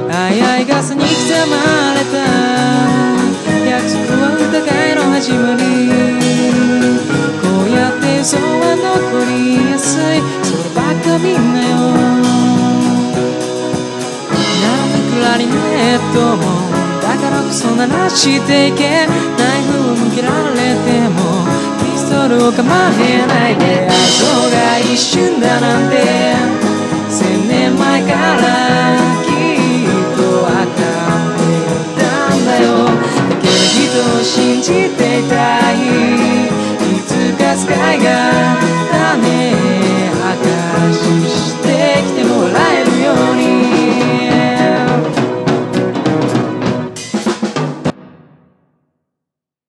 い傘に刻まれた約束は疑いの始まり。こうやって嘘は残りやすい、そればっかみんなよ。なんでクラリネットもだからこそ鳴らしていけ。ナイフを向けられてもピストルを構えないで。愛情が一瞬だなんて1000年前からきっと分かっていたんだよ。だけど人を信じていたい、いつかスカイが